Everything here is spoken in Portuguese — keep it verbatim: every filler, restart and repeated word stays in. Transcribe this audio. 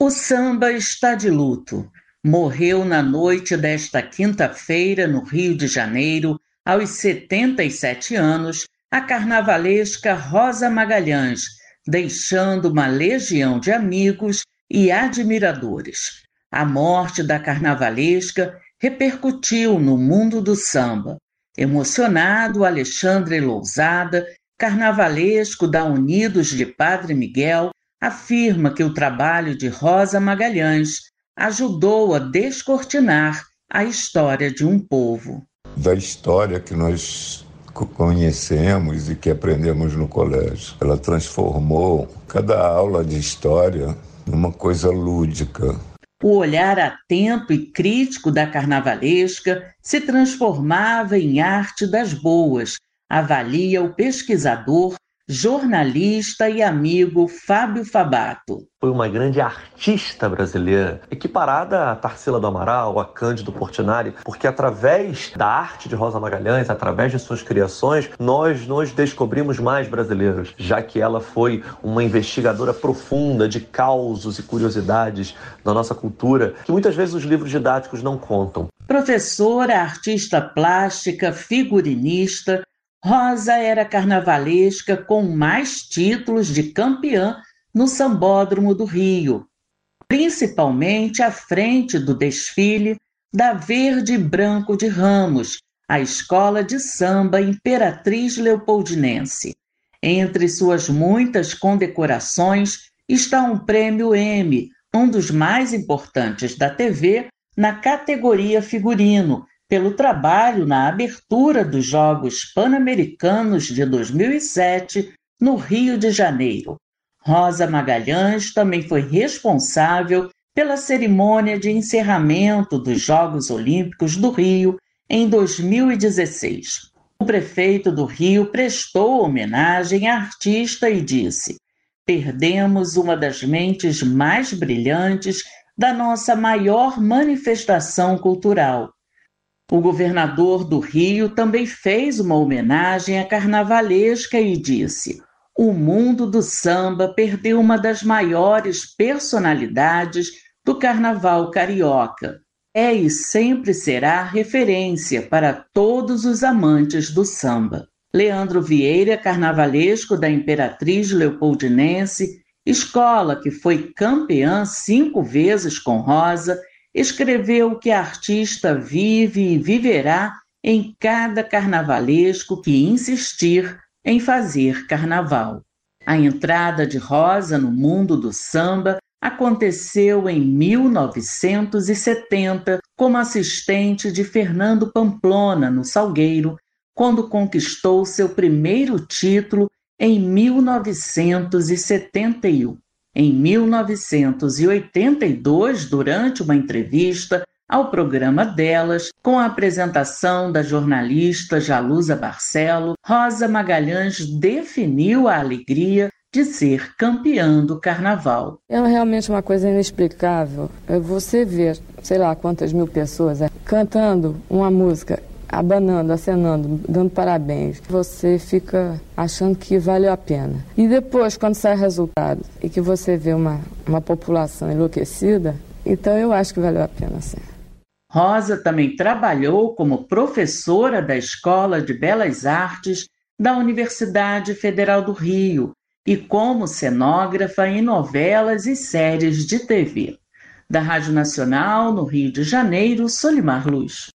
O samba está de luto. Morreu na noite desta quinta-feira, no Rio de Janeiro, aos setenta e sete anos, a carnavalesca Rosa Magalhães, deixando uma legião de amigos e admiradores. A morte da carnavalesca repercutiu no mundo do samba. Emocionado, Alexandre Lousada, carnavalesco da Unidos de Padre Miguel, afirma que o trabalho de Rosa Magalhães ajudou a descortinar a história de um povo. Da história que nós conhecemos e que aprendemos no colégio. Ela transformou cada aula de história numa coisa lúdica. O olhar atento e crítico da carnavalesca se transformava em arte das boas, avalia o pesquisador, jornalista e amigo Fábio Fabato. Foi uma grande artista brasileira, equiparada a Tarsila do Amaral, a Cândido Portinari, porque através da arte de Rosa Magalhães, através de suas criações, nós nos descobrimos mais brasileiros, já que ela foi uma investigadora profunda de causos e curiosidades da nossa cultura, que muitas vezes os livros didáticos não contam. Professora, artista plástica, figurinista, Rosa era carnavalesca com mais títulos de campeã no Sambódromo do Rio, principalmente à frente do desfile da Verde e Branco de Ramos, a escola de samba Imperatriz Leopoldinense. Entre suas muitas condecorações está um prêmio Emmy, um dos mais importantes da T V, na categoria figurino, pelo trabalho na abertura dos Jogos Pan-Americanos de dois mil e sete, no Rio de Janeiro. Rosa Magalhães também foi responsável pela cerimônia de encerramento dos Jogos Olímpicos do Rio em dois mil e dezesseis. O prefeito do Rio prestou homenagem à artista e disse: "Perdemos uma das mentes mais brilhantes da nossa maior manifestação cultural." O governador do Rio também fez uma homenagem à carnavalesca e disse: "O mundo do samba perdeu uma das maiores personalidades do carnaval carioca. É e sempre será referência para todos os amantes do samba." Leandro Vieira, carnavalesco da Imperatriz Leopoldinense, escola que foi campeã cinco vezes com Rosa, escreveu que a artista vive e viverá em cada carnavalesco que insistir em fazer carnaval. A entrada de Rosa no mundo do samba aconteceu em mil novecentos e setenta como assistente de Fernando Pamplona, no Salgueiro, quando conquistou seu primeiro título em mil novecentos e setenta e um. Em mil novecentos e oitenta e dois, durante uma entrevista ao programa Delas, com a apresentação da jornalista Jalusa Barcelo, Rosa Magalhães definiu a alegria de ser campeã do carnaval. É realmente uma coisa inexplicável. Você ver, sei lá quantas mil pessoas cantando uma música, abanando, acenando, dando parabéns, você fica achando que valeu a pena. E depois, quando sai o resultado e que você vê uma, uma população enlouquecida, então eu acho que valeu a pena, sim. Rosa também trabalhou como professora da Escola de Belas Artes da Universidade Federal do Rio e como cenógrafa em novelas e séries de T V. Da Rádio Nacional, no Rio de Janeiro, Solimar Luz.